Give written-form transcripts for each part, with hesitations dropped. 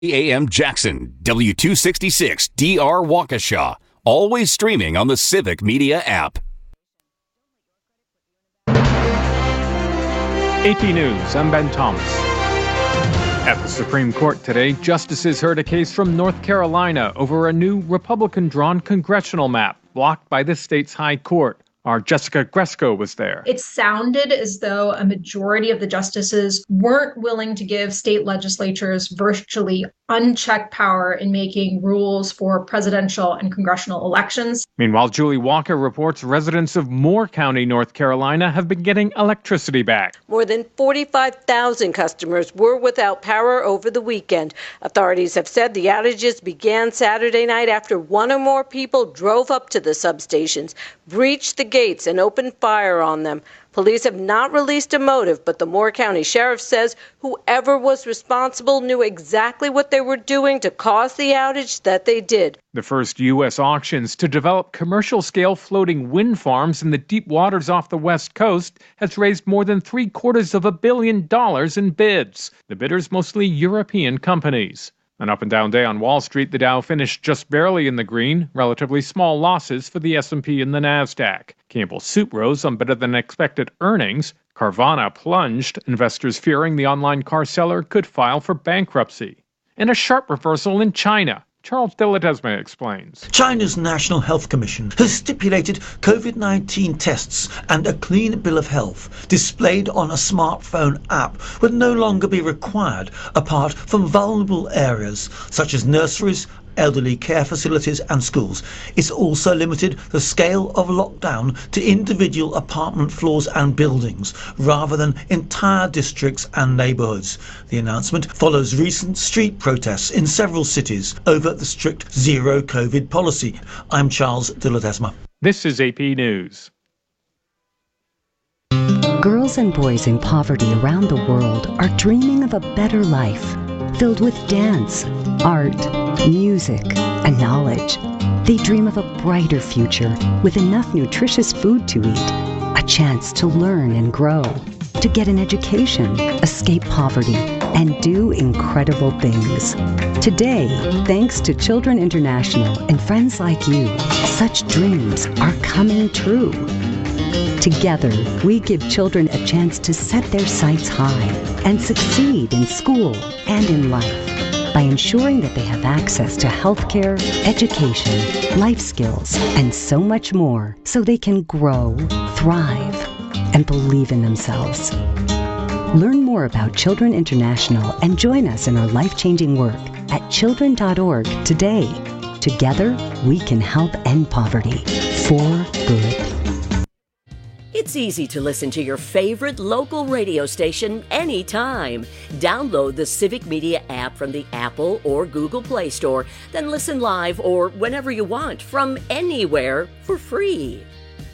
AM Jackson, W266 DR Waukesha. Always streaming on the Civic Media app. AP News, I'm Ben Thomas. At the Supreme Court today, justices heard a case from North Carolina over a new Republican-drawn congressional map blocked by the state's high court. Our Jessica Gresco was there. It sounded as though a majority of the justices weren't willing to give state legislatures virtually unchecked power in making rules for presidential and congressional elections. Meanwhile, Julie Walker reports residents of Moore County, North Carolina, have been getting electricity back. More than 45,000 customers were without power over the weekend. Authorities have said the outages began Saturday night after one or more people drove up to the substations, breached the gates, and opened fire on them. Police have not released a motive, but the Moore County Sheriff says whoever was responsible knew exactly what they were doing to cause the outage that they did. The first U.S. auctions to develop commercial-scale floating wind farms in the deep waters off the West Coast has raised more than $750 million in bids. The bidders mostly European companies. An up-and-down day on Wall Street, the Dow finished just barely in the green, relatively small losses for the S&P and the Nasdaq. Campbell Soup rose on better-than-expected earnings. Carvana plunged, investors fearing the online car seller could file for bankruptcy. And a sharp reversal in China. Charles de Ledesma explains. China's National Health Commission has stipulated COVID-19 tests and a clean bill of health displayed on a smartphone app would no longer be required apart from vulnerable areas such as nurseries, elderly care facilities and schools. It's also limited the scale of lockdown to individual apartment floors and buildings rather than entire districts and neighbourhoods. The announcement follows recent street protests in several cities over the strict zero COVID policy. I'm Charles de Ledesma. This is AP News. Girls and boys in poverty around the world are dreaming of a better life, filled with dance, art, music, and knowledge. They dream of a brighter future with enough nutritious food to eat, a chance to learn and grow, to get an education, escape poverty, and do incredible things. Today, thanks to Children International and friends like you, such dreams are coming true. Together, we give children a chance to set their sights high and succeed in school and in life by ensuring that they have access to healthcare, education, life skills, and so much more so they can grow, thrive, and believe in themselves. Learn more about Children International and join us in our life-changing work at children.org today. Together, we can help end poverty for good. It's easy to listen to your favorite local radio station anytime. Download the Civic Media app from the Apple or Google Play Store, then listen live or whenever you want from anywhere for free.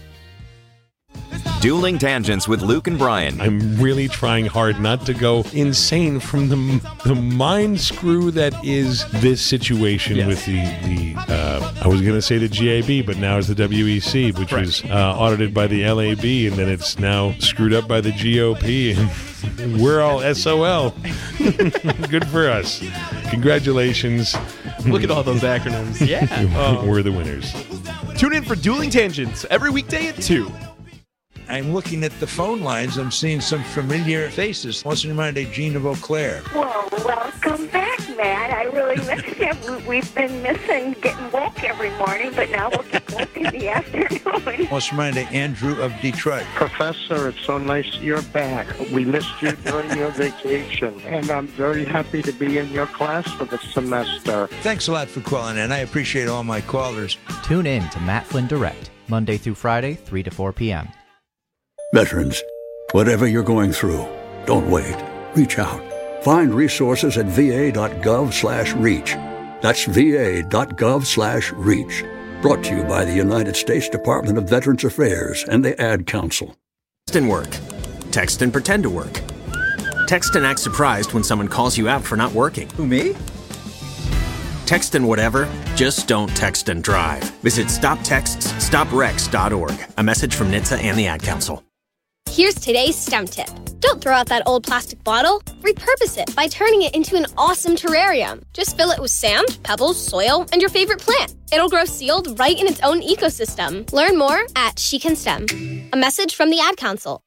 Dueling Tangents with Luke and Brian. I'm really trying hard not to go insane from the mind screw that is this situation with the I was going to say the GAB, but now it's the WEC, which was audited by the LAB, and then it's now screwed up by the GOP, and we're all SOL. Good for us. Congratulations. Look at all those acronyms. Yeah. We're the winners. Tune in for Dueling Tangents every weekday at 2. I'm looking at the phone lines. I'm seeing some familiar faces. What's in mind, Gene of Eau Claire? Well, welcome back, Matt. I really missed you. We've been missing getting woke every morning, but now we'll get woke in the afternoon. What's in mind, Andrew of Detroit? Professor, it's so nice you're back. We missed you during your vacation, and I'm very happy to be in your class for the semester. Thanks a lot for calling in. I appreciate all my callers. Tune in to Matt Flynn Direct, Monday through Friday, 3 to 4 p.m. Veterans, whatever you're going through, don't wait. Reach out. Find resources at va.gov/reach. That's va.gov/reach. Brought to you by the United States Department of Veterans Affairs and the Ad Council. Text and work. Text and pretend to work. Text and act surprised when someone calls you out for not working. Who, me? Text and whatever, just don't text and drive. Visit StopTextsStopWrecks.org. A message from NHTSA and the Ad Council. Here's today's STEM tip. Don't throw out that old plastic bottle. Repurpose it by turning it into an awesome terrarium. Just fill it with sand, pebbles, soil, and your favorite plant. It'll grow sealed right in its own ecosystem. Learn more at She Can STEM. A message from the Ad Council.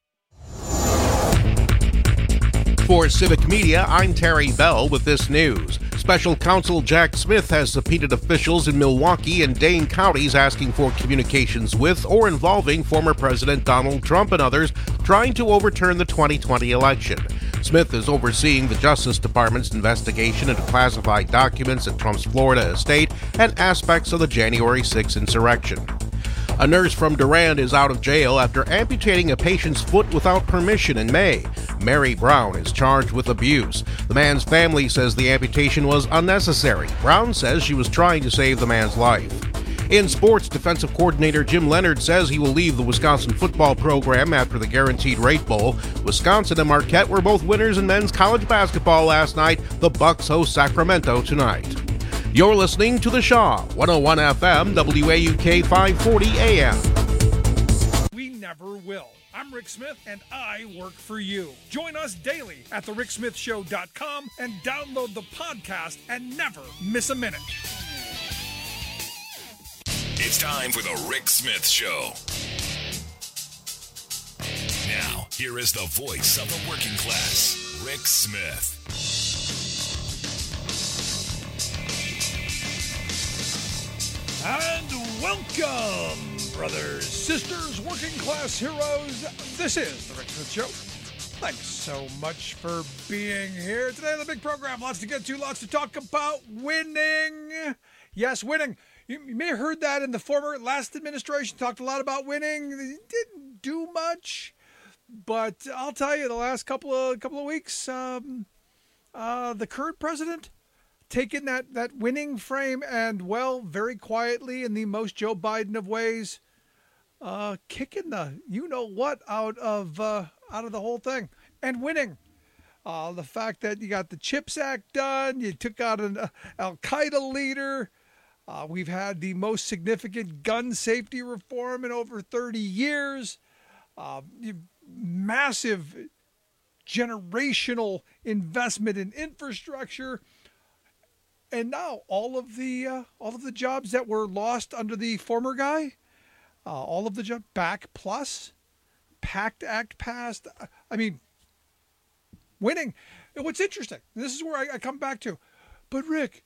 For Civic Media, I'm Terry Bell with this news. Special Counsel Jack Smith has subpoenaed officials in Milwaukee and Dane counties asking for communications with or involving former President Donald Trump and others trying to overturn the 2020 election. Smith is overseeing the Justice Department's investigation into classified documents at Trump's Florida estate and aspects of the January 6 insurrection. A nurse from Durand is out of jail after amputating a patient's foot without permission in May. Mary Brown is charged with abuse. The man's family says the amputation was unnecessary. Brown says she was trying to save the man's life. In sports, defensive coordinator Jim Leonard says he will leave the Wisconsin football program after the Guaranteed Rate Bowl. Wisconsin and Marquette were both winners in men's college basketball last night. The Bucks host Sacramento tonight. You're listening to The Shaw, 101 FM, WAUK 540 AM. We never will. I'm Rick Smith, and I work for you. Join us daily at thericksmithshow.com and download the podcast and never miss a minute. It's time for The Rick Smith Show. Now, here is the voice of the working class, Rick Smith. And welcome, brothers, sisters, working class heroes. This is The Rick Smith Show. Thanks so much for being here. Today on the big program, lots to get to, lots to talk about. Winning. Yes, winning. You may have heard that in the last administration, talked a lot about winning. They didn't do much. But I'll tell you, the last couple of weeks, the current president taken that winning frame and, well, very quietly in the most Joe Biden of ways, kicking the you-know-what out of the whole thing and winning. The fact that you got the CHIPS Act done, you took out an Al-Qaeda leader, we've had the most significant gun safety reform in over 30 years, massive generational investment in infrastructure. And now all of the jobs that were lost under the former guy, all of the jobs back, plus PACT Act passed. I mean, winning. And what's interesting, this is where I come back to. But Rick,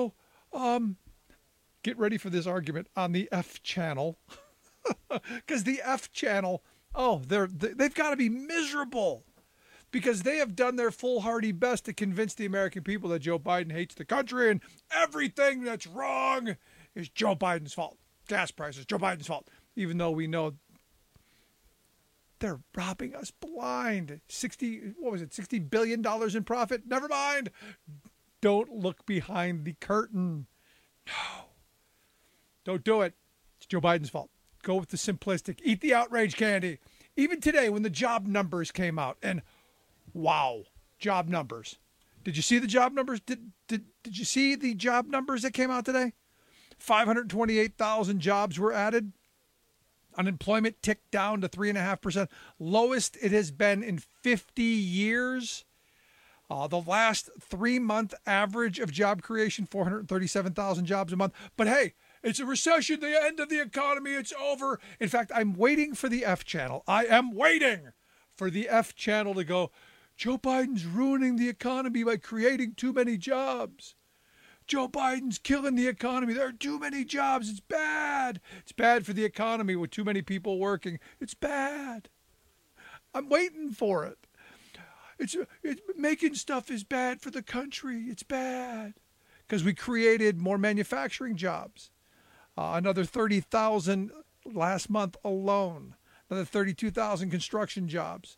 get ready for this argument on the F channel, because the F channel, they've got to be miserable. Because they have done their foolhardy best to convince the American people that Joe Biden hates the country and everything that's wrong is Joe Biden's fault. Gas prices, Joe Biden's fault. Even though we know they're robbing us blind. $60 billion in profit? Never mind. Don't look behind the curtain. No. Don't do it. It's Joe Biden's fault. Go with the simplistic. Eat the outrage candy. Even today when the job numbers came out, and wow, job numbers. Did you see the job numbers? Did you see the job numbers that came out today? 528,000 jobs were added. Unemployment ticked down to 3.5%. Lowest it has been in 50 years. The last 3-month average of job creation, 437,000 jobs a month. But hey, it's a recession, the end of the economy, it's over. In fact, I'm waiting for the F channel. I am waiting for the F channel to go, Joe Biden's ruining the economy by creating too many jobs. Joe Biden's killing the economy. There are too many jobs. It's bad. It's bad for the economy with too many people working. It's bad. I'm waiting for it. It's making stuff is bad for the country. It's bad. Because we created more manufacturing jobs. Another 30,000 last month alone. Another 32,000 construction jobs.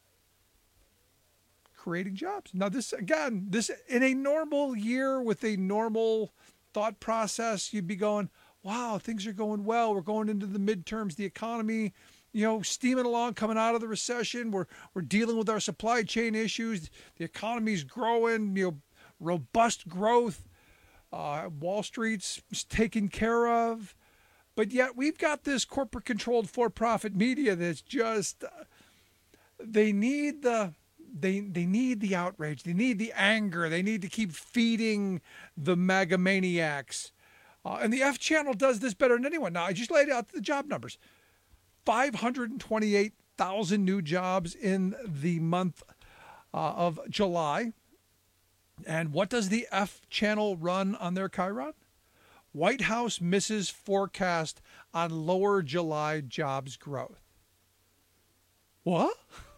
Creating jobs. Now this in a normal year with a normal thought process, you'd be going, wow, things are going well. We're going into the midterms, the economy, steaming along, coming out of the recession. We're dealing with our supply chain issues. The economy's growing, robust growth. Wall Street's taken care of. But yet we've got this corporate controlled for-profit media that's just they need the outrage. They need the anger. They need to keep feeding the MAGA maniacs. And the F channel does this better than anyone. Now, I just laid out the job numbers. 528,000 new jobs in the month of July. And what does the F channel run on their Chiron? White House misses forecast on lower July jobs growth. What?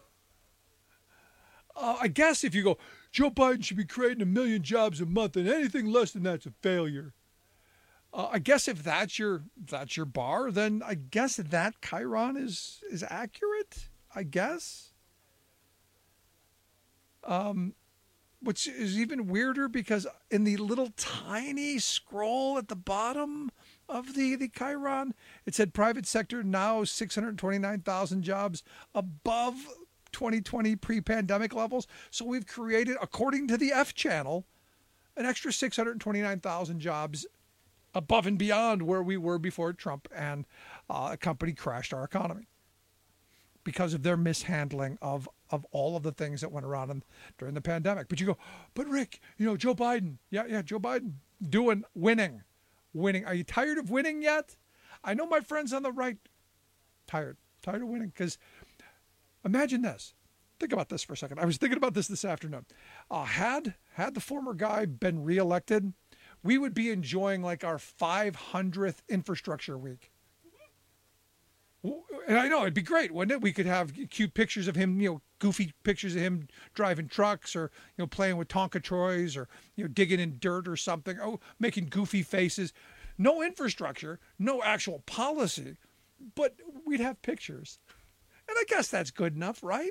I guess if you go, Joe Biden should be creating 1 million jobs a month, and anything less than that's a failure. I guess if that's your bar, then I guess that Chiron is accurate. I guess. Which is even weirder because in the little tiny scroll at the bottom of the Chiron, it said private sector now 629,000 jobs above 2020 pre-pandemic levels. So we've created, according to the F channel, an extra 629,000 jobs above and beyond where we were before Trump and a company crashed our economy because of their mishandling of all of the things that went around during the pandemic. But you go, but Rick, Joe Biden. Yeah, Joe Biden winning. Are you tired of winning yet? I know my friends on the right tired of winning because imagine this. Think about this for a second. I was thinking about this afternoon. Had the former guy been reelected, we would be enjoying like our 500th infrastructure week. And I know it'd be great, wouldn't it? We could have cute pictures of him, goofy pictures of him driving trucks or, playing with Tonka toys or, digging in dirt or something. Oh, making goofy faces. No infrastructure, no actual policy, but we'd have pictures. And I guess that's good enough, right?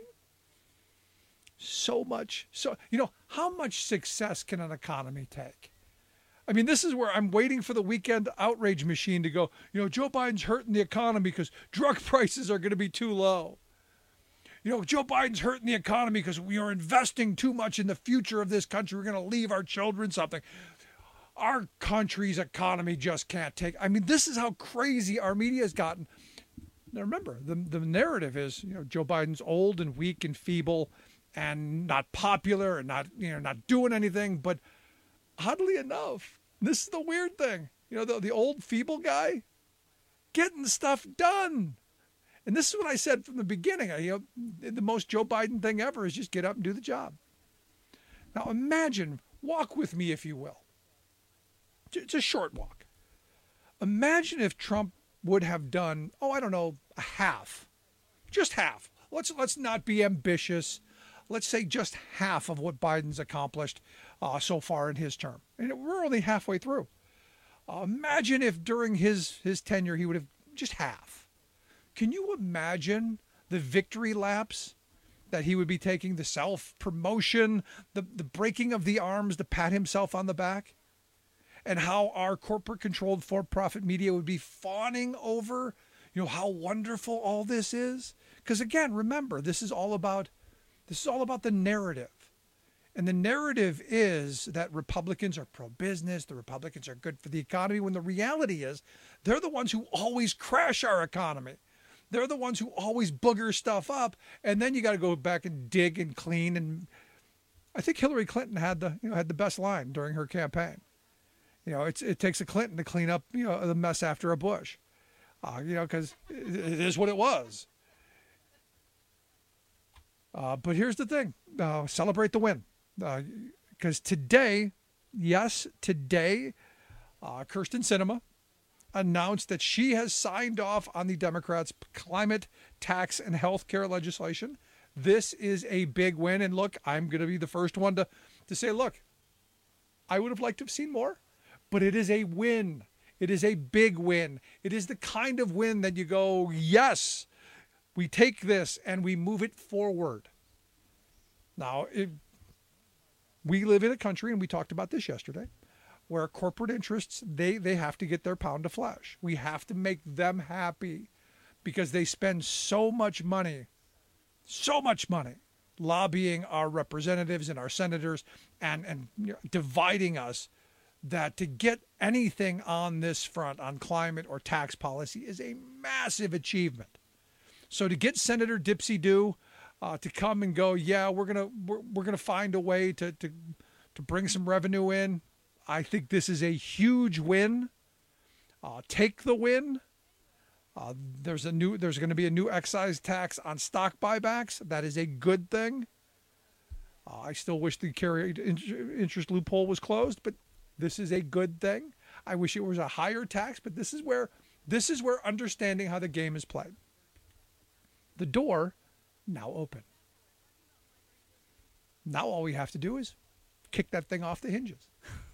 So much. So, how much success can an economy take? I mean, this is where I'm waiting for the weekend outrage machine to go, Joe Biden's hurting the economy because drug prices are going to be too low. Joe Biden's hurting the economy because we are investing too much in the future of this country. We're going to leave our children something. Our country's economy just can't take. I mean, this is how crazy our media has gotten. Now, remember, the narrative is, Joe Biden's old and weak and feeble and not popular and not doing anything, but oddly enough, this is the weird thing. The old feeble guy getting stuff done. And this is what I said from the beginning. The most Joe Biden thing ever is just get up and do the job. Now imagine, walk with me if you will. It's a short walk. Imagine if Trump would have done, a half. Just half. Let's not be ambitious. Let's say just half of what Biden's accomplished so far in his term. And we're only halfway through. Imagine if during his tenure he would have just half. Can you imagine the victory laps that he would be taking, the self-promotion, the breaking of the arms to pat himself on the back? And how our corporate-controlled for-profit media would be fawning over, how wonderful all this is? Because again, remember, this is all about the narrative. And the narrative is that Republicans are pro-business, the Republicans are good for the economy, when the reality is they're the ones who always crash our economy. They're the ones who always booger stuff up, and then you got to go back and dig and clean. And I think Hillary Clinton had the best line during her campaign. It takes a Clinton to clean up the mess after a Bush, because it is what it was. But here's the thing: celebrate the win, because today, Kyrsten Sinema announced that she has signed off on the Democrats' climate, tax, and health care legislation. This is a big win, and look, I'm going to be the first one to say, look, I would have liked to have seen more, but it is a win. It is a big win. It is the kind of win that you go, yes, we take this and we move it forward. Now, we live in a country, and we talked about this yesterday, where corporate interests, they have to get their pound of flesh. We have to make them happy because they spend so much money lobbying our representatives and our senators and dividing us, that to get anything on this front, on climate or tax policy, is a massive achievement. So to get Senator Dipsy Doo to come and go, yeah, we're gonna find a way to bring some revenue in. I think this is a huge win. Take the win. There's going to be a new excise tax on stock buybacks. That is a good thing. I still wish the carried interest loophole was closed, but this is a good thing. I wish it was a higher tax, but this is where understanding how the game is played. The door now open. Now all we have to do is kick that thing off the hinges.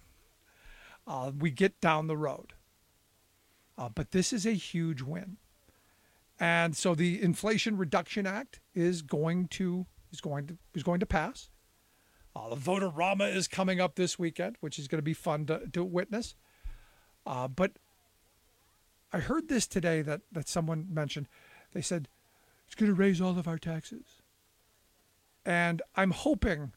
We get down the road. But this is a huge win. And so the Inflation Reduction Act is going to pass. The Vote-A-Rama is coming up this weekend, which is going to be fun to witness. But I heard this today that someone mentioned. They said, it's going to raise all of our taxes. And I'm hoping,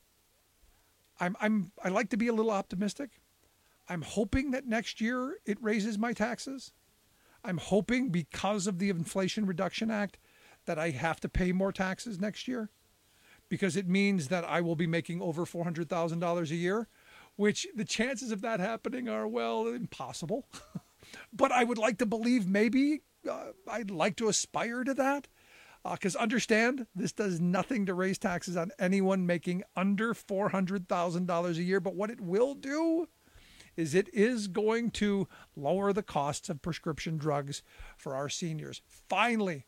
I like to be a little optimistic. I'm hoping that next year it raises my taxes. I'm hoping because of the Inflation Reduction Act that I have to pay more taxes next year, because it means that I will be making over $400,000 a year, which the chances of that happening are, well, impossible. But I would like to believe maybe I'd like to aspire to that, because understand, this does nothing to raise taxes on anyone making under $400,000 a year. But what it will do is it is going to lower the costs of prescription drugs for our seniors. Finally,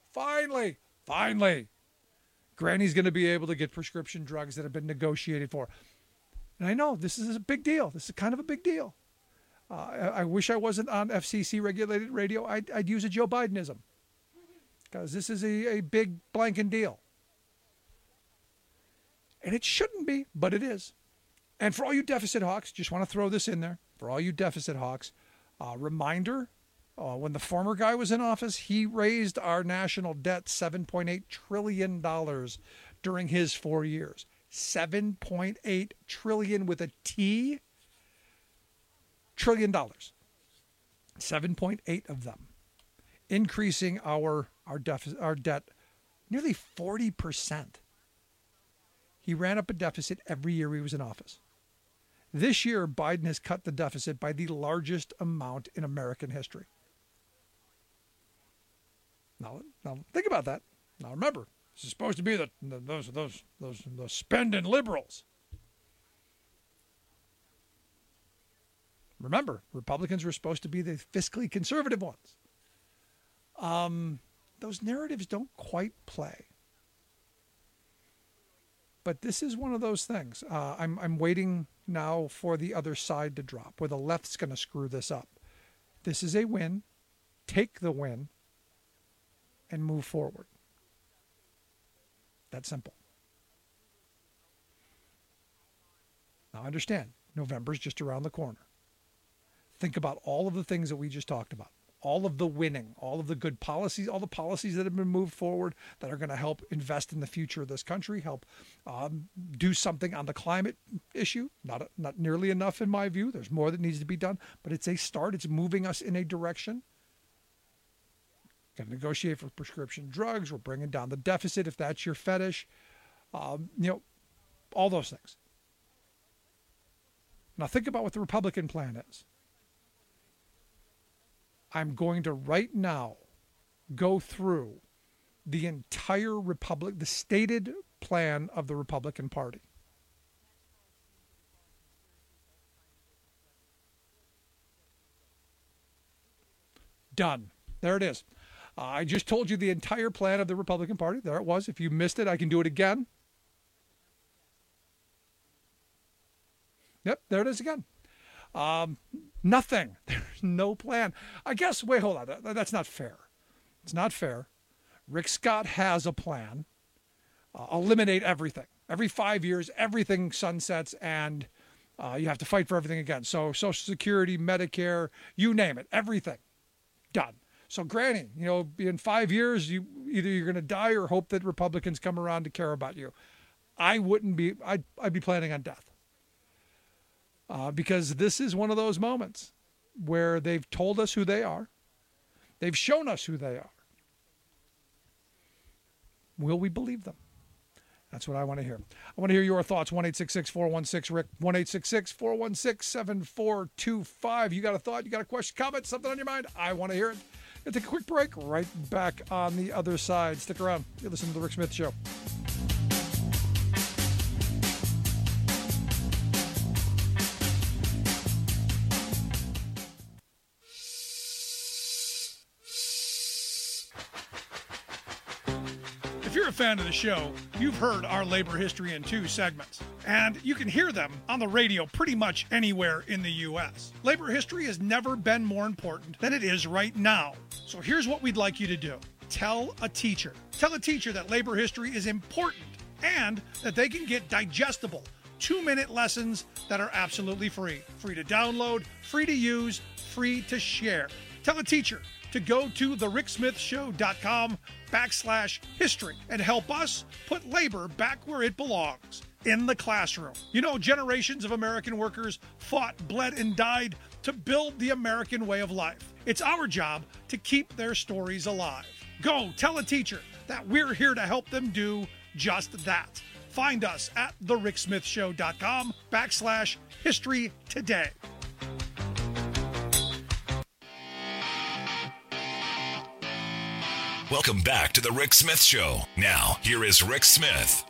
Granny's going to be able to get prescription drugs that have been negotiated for. And I know this is a big deal. This is kind of a big deal. I wish I wasn't on FCC regulated radio. I'd use a Joe Bidenism, because this is a big blanking deal. And it shouldn't be, but it is. And for all you deficit hawks, just want to throw this in there. For all you deficit hawks, reminder, when the former guy was in office, he raised our national debt $7.8 trillion during his 4 years. $7.8 trillion with a T. Trillion dollars. 7.8 of them. Increasing our debt nearly 40%. He ran up a deficit every year he was in office. This year, Biden has cut the deficit by the largest amount in American history. Now think about that. Now remember, this is supposed to be those spending liberals. Remember, Republicans were supposed to be the fiscally conservative ones. Those narratives don't quite play. But this is one of those things. I'm waiting now for the other side to drop, where the left's going to screw this up. This is a win. Take the win and move forward. That's simple. Now understand, November's just around the corner. Think about all of the things that we just talked about. All of the winning, all of the good policies, all the policies that have been moved forward that are going to help invest in the future of this country, help do something on the climate issue. Not nearly enough in my view. There's more that needs to be done, but it's a start. It's moving us in a direction. Going to negotiate for prescription drugs. We're bringing down the deficit if that's your fetish. All those things. Now think about what the Republican plan is. I'm going to right now go through the entire the stated plan of the Republican Party. Done. There it is. I just told you the entire plan of the Republican Party. There it was. If you missed it, I can do it again. Yep, there it is again. Nothing. There's no plan. I guess, wait, hold on. That's not fair. It's not fair. Rick Scott has a plan. Eliminate everything. Every 5 years, everything sunsets, and you have to fight for everything again. So Social Security, Medicare, you name it, everything. Done. So Granny, in 5 years, either you're going to die or hope that Republicans come around to care about you. I'd be planning on death. Because this is one of those moments where they've told us who they are. They've shown us who they are. Will we believe them? That's what I want to hear. I want to hear your thoughts. 1-866-416-RICK, 1-866-416-7425. You got a thought? You got a question, comment, something on your mind? I want to hear it. We'll take a quick break. Right back on the other side. Stick around. You're listening to The Rick Smith Show. If you're a fan of the show, you've heard our labor history in 2 segments, and you can hear them on the radio pretty much anywhere in the U.S. Labor history has never been more important than it is right now. So here's what we'd like you to do. Tell a teacher. Tell a teacher that labor history is important and that they can get digestible 2-minute lessons that are absolutely free. Free to download, free to use, free to share. Tell a teacher to go to thericksmithshow.com/history and help us put labor back where it belongs, in the classroom. You know, generations of American workers fought, bled, and died to build the American way of life. It's our job to keep their stories alive. Go tell a teacher that we're here to help them do just that. Find us at thericksmithshow.com/history today. Welcome back to the Rick Smith Show. Now, here is Rick Smith.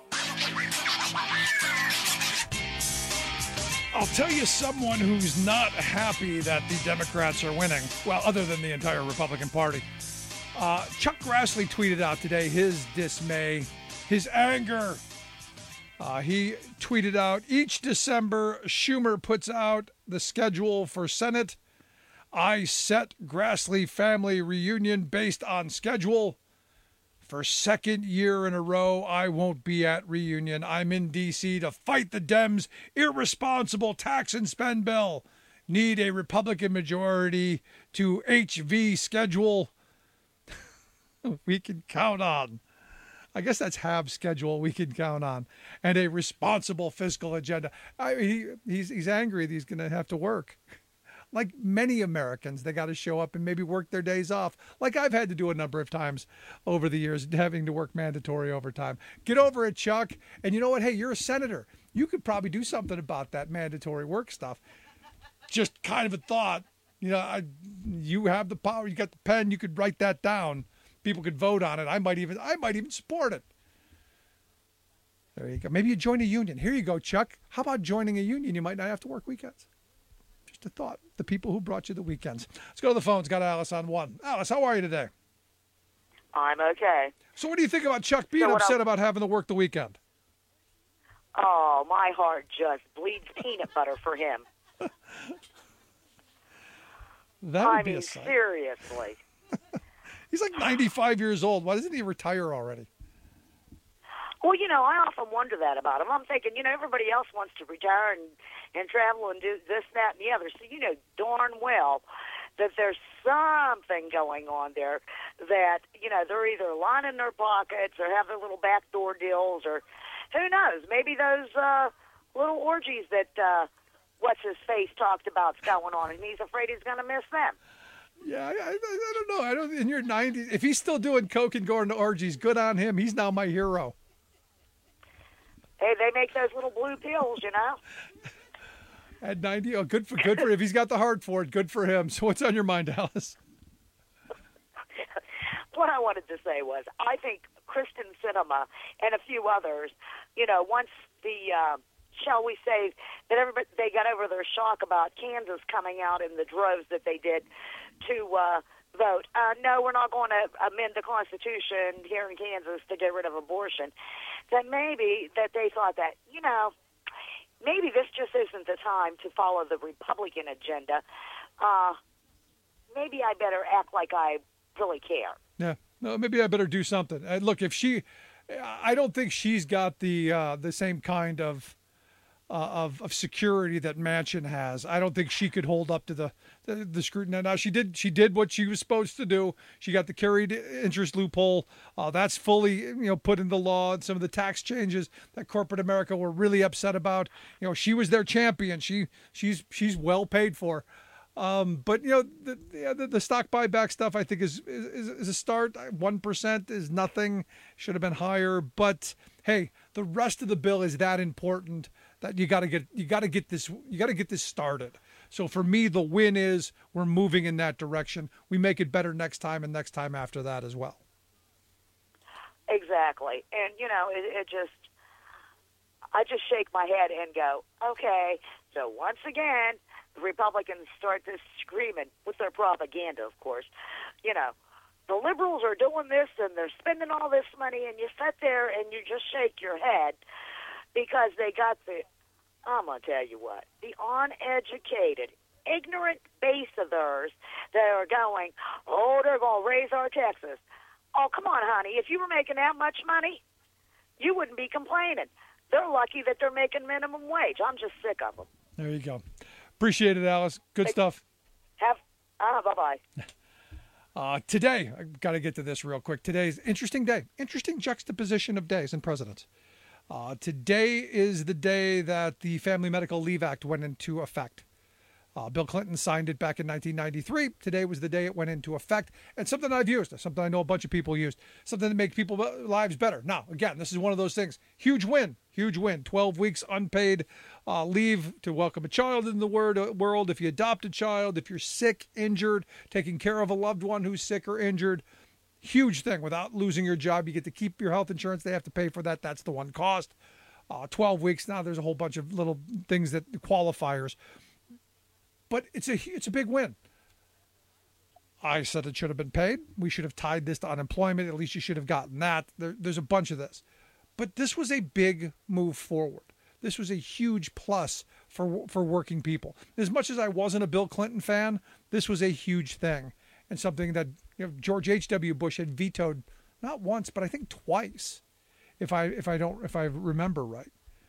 I'll tell you someone who's not happy that the Democrats are winning. Well, other than the entire Republican Party. Chuck Grassley tweeted out today his dismay, his anger. He tweeted out, each December, Schumer puts out the schedule for Senate. I set Grassley family reunion based on schedule. For second year in a row, I won't be at reunion. I'm in D.C. to fight the Dems' irresponsible tax and spend bill. Need a Republican majority to HV schedule we can count on. I guess that's have schedule we can count on. And a responsible fiscal agenda. He's angry that he's going to have to work. Like many Americans, they got to show up and maybe work their days off. Like I've had to do a number of times over the years, having to work mandatory overtime. Get over it, Chuck. And you know what? Hey, you're a senator. You could probably do something about that mandatory work stuff. Just kind of a thought. You know, you have the power. You got the pen. You could write that down. People could vote on it. I might even support it. There you go. Maybe you join a union. Here you go, Chuck. How about joining a union? You might not have to work weekends. Just a thought. The people who brought you the weekends. Let's go to the phones. Got Alice on one. Alice, how are you today? I'm okay. So what do you think about Chuck being upset about having to work the weekend? Oh, my heart just bleeds peanut butter for him. That would be a sight. Seriously. He's like 95 years old. Why doesn't he retire already? Well, you know, I often wonder that about him. I'm thinking, you know, everybody else wants to retire and travel and do this, that, and the other. So you know darn well that there's something going on there that, you know, they're either lining their pockets or have their little backdoor deals or who knows. Maybe those little orgies that what's-his-face talked about's going on, and he's afraid he's going to miss them. Yeah, I don't know. In your 90s, if he's still doing coke and going to orgies, good on him. He's now my hero. Hey, they make those little blue pills, you know. At 90, oh, good for if he's got the heart for it. Good for him. So what's on your mind, Alice? What I wanted to say was, I think Kristen Sinema and a few others, you know, once the shall we say that everybody they got over their shock about Kansas coming out in the droves that they did to vote. No, we're not going to amend the Constitution here in Kansas to get rid of abortion. That maybe that they thought that, you know, maybe this just isn't the time to follow the Republican agenda. Maybe I better act like I really care. Yeah. No, maybe I better do something. Look, I don't think she's got the same kind of security that Manchin has. I don't think she could hold up to the scrutiny. Now she did what she was supposed to do. She got the carried interest loophole. That's fully put into law. And some of the tax changes that corporate America were really upset about. She was their champion. She's well paid for. But the stock buyback stuff I think is a start. 1% is nothing. Should have been higher. But hey, the rest of the bill is that important that you got to get this started. So for me, the win is we're moving in that direction. We make it better next time and next time after that as well. Exactly. And, I just shake my head and go, okay, so once again, the Republicans start this screaming with their propaganda, of course. The liberals are doing this and they're spending all this money, and you sit there and you just shake your head because they got I'm going to tell you what, the uneducated, ignorant base of theirs that are going, oh, they're going to raise our taxes. Oh, come on, honey. If you were making that much money, you wouldn't be complaining. They're lucky that they're making minimum wage. I'm just sick of them. There you go. Appreciate it, Alice. Good stuff. Bye-bye. Today, I've got to get to this real quick. Today's interesting day. Interesting juxtaposition of days and presidents. Today is the day that the Family Medical Leave Act went into effect. Bill Clinton signed it back in 1993. Today was the day it went into effect. And something I've used, something I know a bunch of people used, something to make people's lives better. Now, again, this is one of those things. Huge win. 12 weeks unpaid leave to welcome a child in the world. If you adopt a child, if you're sick, injured, taking care of a loved one who's sick or injured. Huge thing. Without losing your job, you get to keep your health insurance. They have to pay for that. That's the one cost. 12 weeks. Now there's a whole bunch of little things that qualifiers. But it's a big win. I said it should have been paid. We should have tied this to unemployment. At least you should have gotten that. There's a bunch of this. But this was a big move forward. This was a huge plus for working people. As much as I wasn't a Bill Clinton fan, this was a huge thing and something that George H.W. Bush had vetoed not once, but I think twice, if I remember right.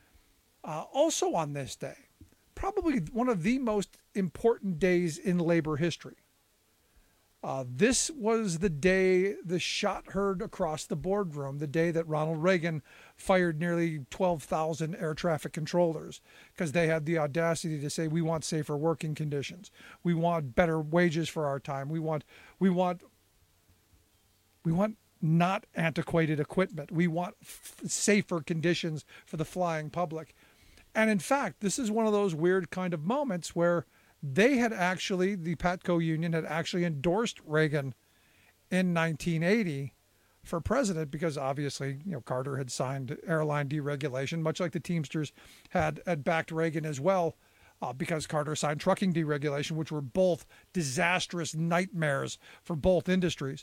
Also on this day, probably one of the most important days in labor history. This was the day the shot heard across the boardroom, the day that Ronald Reagan fired nearly 12,000 air traffic controllers because they had the audacity to say, we want safer working conditions. We want better wages for our time. We want not antiquated equipment. We want safer conditions for the flying public. And in fact, this is one of those weird kind of moments where they had actually, the PATCO union had actually endorsed Reagan in 1980 for president because obviously, Carter had signed airline deregulation, much like the Teamsters had backed Reagan as well, because Carter signed trucking deregulation, which were both disastrous nightmares for both industries.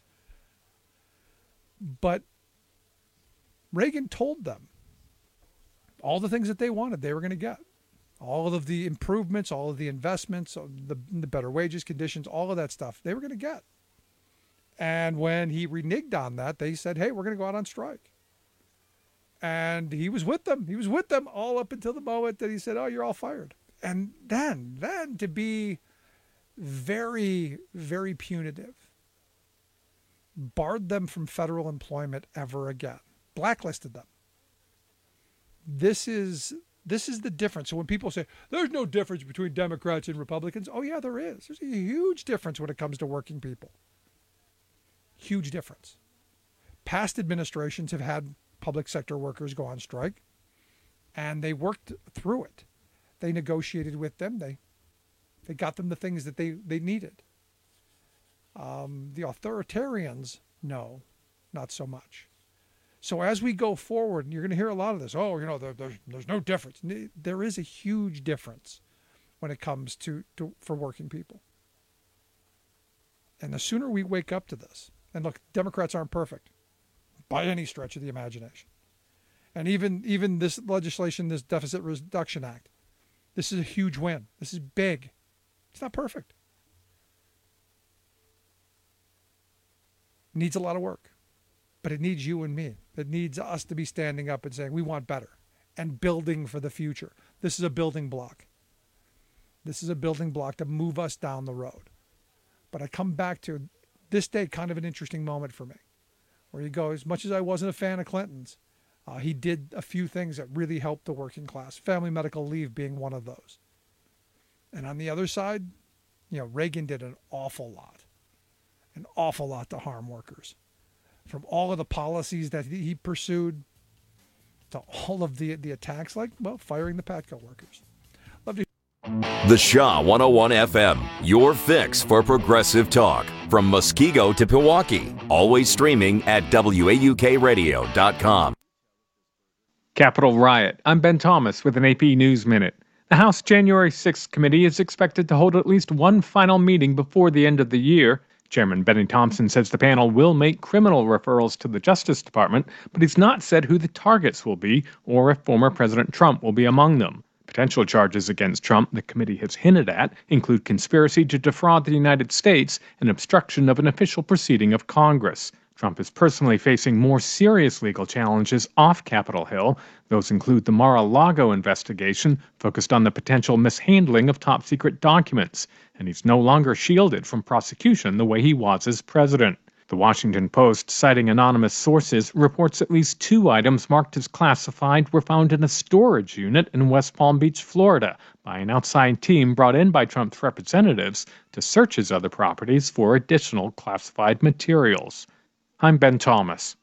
But Reagan told them all the things that they wanted, they were going to get. All of the improvements, all of the investments, the better wages, conditions, all of that stuff, they were going to get. And when he reneged on that, they said, hey, we're going to go out on strike. And he was with them. He was with them all up until the moment that he said, oh, you're all fired. And then to be very, very punitive, barred them from federal employment ever again, blacklisted them. This is the difference. So when people say, there's no difference between Democrats and Republicans, oh yeah, there is. There's a huge difference when it comes to working people. Huge difference. Past administrations have had public sector workers go on strike, and they worked through it. They negotiated with them. They got them the things that they needed. The authoritarians, no, not so much. So as we go forward, you're going to hear a lot of this. Oh, there's no difference. There is a huge difference when it comes for working people. And the sooner we wake up to this, and look, Democrats aren't perfect by any stretch of the imagination. And even this legislation, this Deficit Reduction Act, this is a huge win. This is big. It's not perfect. It needs a lot of work. But it needs you and me. It needs us to be standing up and saying, we want better and building for the future. This is a building block. This is a building block to move us down the road. But I come back to this day, kind of an interesting moment for me, where you go, as much as I wasn't a fan of Clinton's, he did a few things that really helped the working class, family medical leave being one of those. And on the other side, Reagan did an awful lot to harm workers. From all of the policies that he pursued, to all of the attacks, like, well, firing the Patco workers. Love to. The Shaw 101 FM, your fix for progressive talk. From Muskego to Pewaukee, always streaming at WAUKradio.com. Capitol riot. I'm Ben Thomas with an AP News Minute. The House January 6th committee is expected to hold at least one final meeting before the end of the year. Chairman Benny Thompson says the panel will make criminal referrals to the Justice Department, but he's not said who the targets will be or if former President Trump will be among them. Potential charges against Trump the committee has hinted at include conspiracy to defraud the United States and obstruction of an official proceeding of Congress. Trump is personally facing more serious legal challenges off Capitol Hill. Those include the Mar-a-Lago investigation focused on the potential mishandling of top-secret documents, and he's no longer shielded from prosecution the way he was as president. The Washington Post, citing anonymous sources, reports at least 2 items marked as classified were found in a storage unit in West Palm Beach, Florida, by an outside team brought in by Trump's representatives to search his other properties for additional classified materials. I'm Ben Thomas.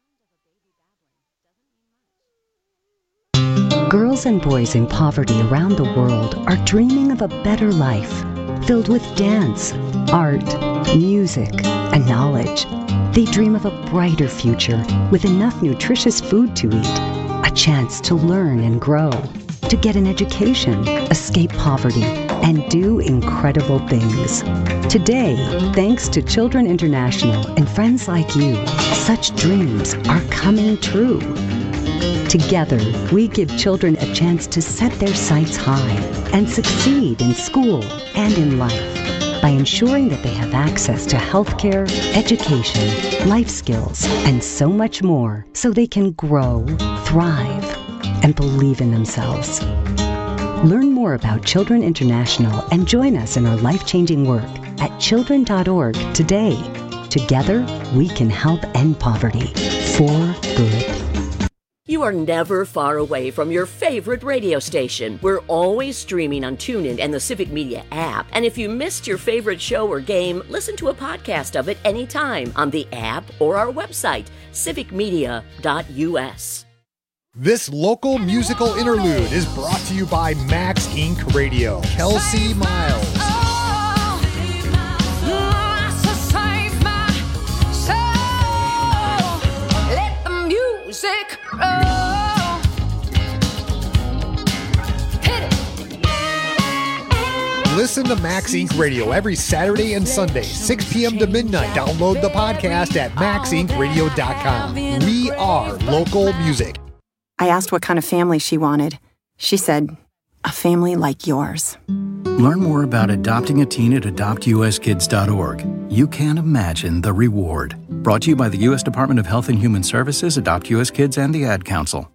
Girls and boys in poverty around the world are dreaming of a better life, filled with dance, art, music, and knowledge. They dream of a brighter future with enough nutritious food to eat, a chance to learn and grow, to get an education, escape poverty, and do incredible things. Today, thanks to Children International and friends like you, such dreams are coming true. Together, we give children a chance to set their sights high and succeed in school and in life by ensuring that they have access to healthcare, education, life skills, and so much more so they can grow, thrive, and believe in themselves. Learn more about Children International and join us in our life-changing work at children.org today. Together, we can help end poverty for good. You are never far away from your favorite radio station. We're always streaming on TuneIn and the Civic Media app. And if you missed your favorite show or game, listen to a podcast of it anytime on the app or our website, civicmedia.us. This local musical interlude is brought to you by Max Inc. Radio. Kelsey Miles. Listen to Max Inc. Radio every Saturday and Sunday, 6 p.m. to midnight. Download the podcast at maxincradio.com. We are local music. I asked what kind of family she wanted. She said, a family like yours. Learn more about adopting a teen at adoptuskids.org. You can't imagine the reward. Brought to you by the U.S. Department of Health and Human Services, Adopt U.S. Kids, and the Ad Council.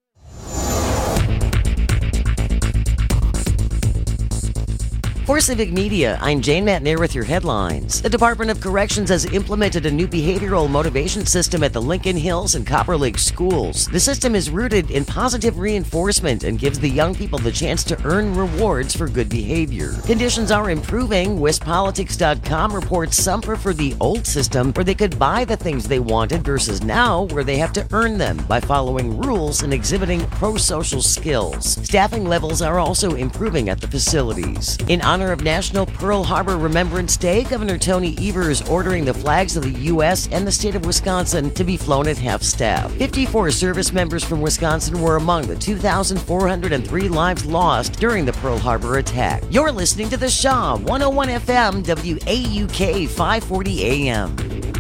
For Civic Media, I'm Jane Matnair with your headlines. The Department of Corrections has implemented a new behavioral motivation system at the Lincoln Hills and Copper Lake schools. The system is rooted in positive reinforcement and gives the young people the chance to earn rewards for good behavior. Conditions are improving. WestPolitics.com reports some prefer the old system where they could buy the things they wanted versus now where they have to earn them by following rules and exhibiting pro-social skills. Staffing levels are also improving at the facilities. In honor of National Pearl Harbor Remembrance Day, Governor Tony Evers is ordering the flags of the U.S. and the state of Wisconsin to be flown at half-staff. 54 service members from Wisconsin were among the 2,403 lives lost during the Pearl Harbor attack. You're listening to The Shaw, 101 FM, WAUK 540 AM.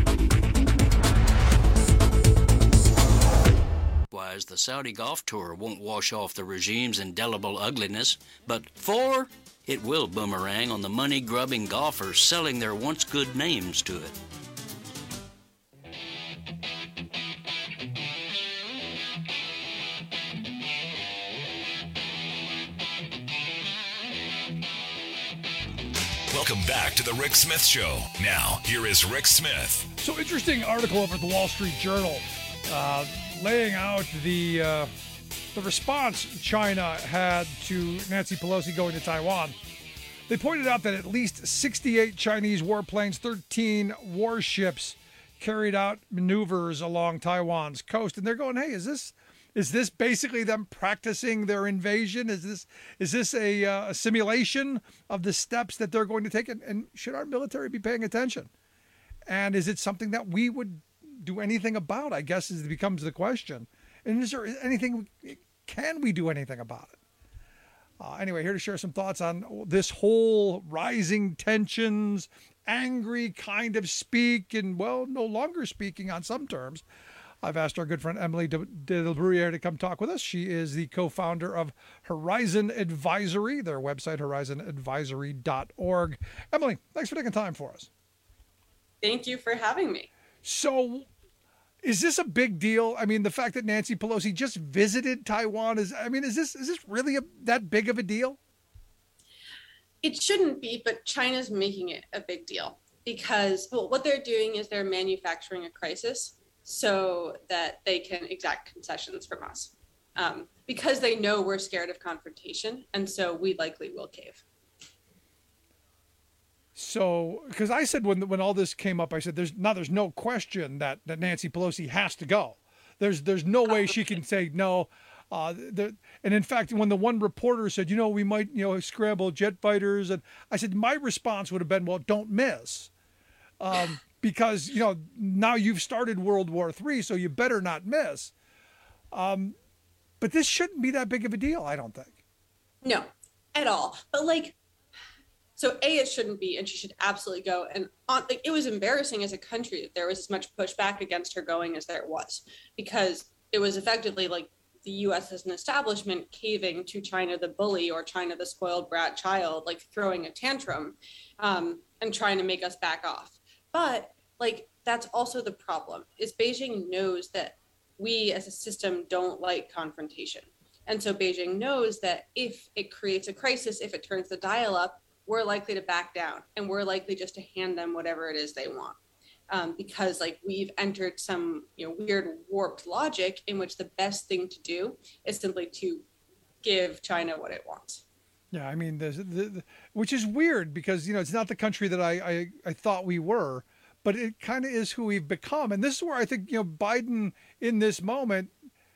The Saudi Golf Tour won't wash off the regime's indelible ugliness, but 4, it will boomerang on the money-grubbing golfers selling their once good names to it. Welcome back to the Rick Smith Show. Now, here is Rick Smith. So interesting article over at the Wall Street Journal. Laying out the response China had to Nancy Pelosi going to Taiwan. They pointed out that at least 68 Chinese warplanes, 13 warships carried out maneuvers along Taiwan's coast. And they're going, hey, is this Is this basically them practicing their invasion? Is this a simulation of the steps that they're going to take? And should our military be paying attention? And is it something that we would do anything about? I guess it becomes the question. And is there anything? Can we do anything about it? Anyway, here to share some thoughts on this whole rising tensions, angry kind of speak, and, well, no longer speaking on some terms. I've asked our good friend Emily de la Bruyere to come talk with us. She is the co-founder of Horizon Advisory, their website, horizonadvisory.org. Emily, thanks for taking time for us. Thank you for having me. So, is this a big deal? I mean, the fact that Nancy Pelosi just visited Taiwan is this really that big of a deal? It shouldn't be, but China's making it a big deal because what they're doing is they're manufacturing a crisis so that they can exact concessions from us because they know we're scared of confrontation, and so we likely will cave. So, because I said when all this came up, I said there's no question that Nancy Pelosi has to go. There's no way she can say no. And in fact, when the one reporter said, we might scramble jet fighters, and I said my response would have been, well, don't miss, because now you've started World War III, so you better not miss. But this shouldn't be that big of a deal, I don't think. No, at all. But so it shouldn't be, and she should absolutely go. And it was embarrassing as a country that there was as much pushback against her going as there was, because it was effectively the U.S. as an establishment caving to China the bully or China the spoiled brat child, throwing a tantrum and trying to make us back off. But that's also the problem, is Beijing knows that we as a system don't like confrontation. And so Beijing knows that if it creates a crisis, if it turns the dial up, we're likely to back down, and we're likely just to hand them whatever it is they want. Because we've entered some weird warped logic in which the best thing to do is simply to give China what it wants. Yeah, I mean, which is weird because it's not the country that I thought we were, but it kind of is who we've become. And this is where I think Biden in this moment,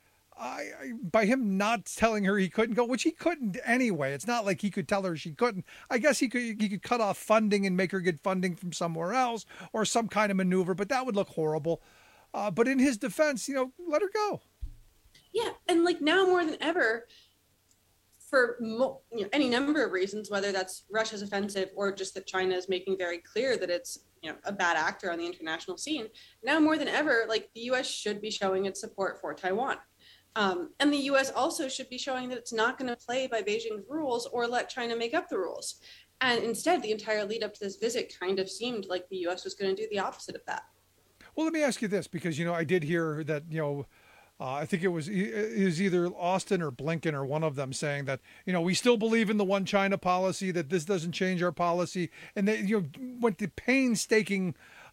by him not telling her he couldn't go, which he couldn't anyway. It's not like he could tell her she couldn't. I guess he could cut off funding and make her get funding from somewhere else or some kind of maneuver, but that would look horrible. But in his defense, let her go. Yeah, and now more than ever, for any number of reasons, whether that's Russia's offensive or just that China is making very clear that it's a bad actor on the international scene. Now more than ever, the U.S. should be showing its support for Taiwan. And the U.S. also should be showing that it's not going to play by Beijing's rules or let China make up the rules. And instead, the entire lead up to this visit kind of seemed like the U.S. was going to do the opposite of that. Well, let me ask you this, because, I did hear that, I think it was either Austin or Blinken or one of them saying that, we still believe in the one China policy, that this doesn't change our policy. And they, went to painstaking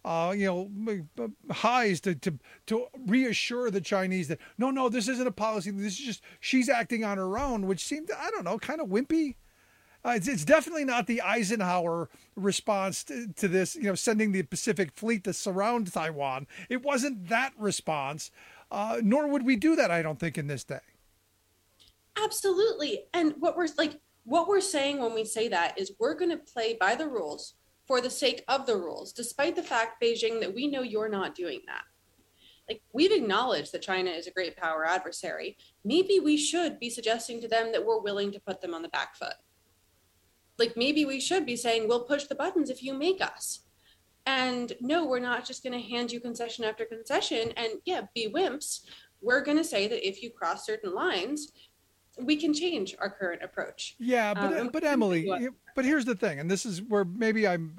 highs to reassure the Chinese that no, this isn't a policy. This is just she's acting on her own, which seemed, I don't know, kind of wimpy. It's definitely not the Eisenhower response to this, sending the Pacific Fleet to surround Taiwan. It wasn't that response, nor would we do that, I don't think, in this day. Absolutely. And what we're saying when we say that is we're going to play by the rules for the sake of the rules, despite the fact, Beijing, that we know you're not doing that. We've acknowledged that China is a great power adversary. Maybe we should be suggesting to them that we're willing to put them on the back foot. Maybe we should be saying, we'll push the buttons if you make us. And no, we're not just going to hand you concession after concession and, be wimps. We're going to say that if you cross certain lines, we can change our current approach. Yeah, but Emily, but here's the thing, and this is where maybe I'm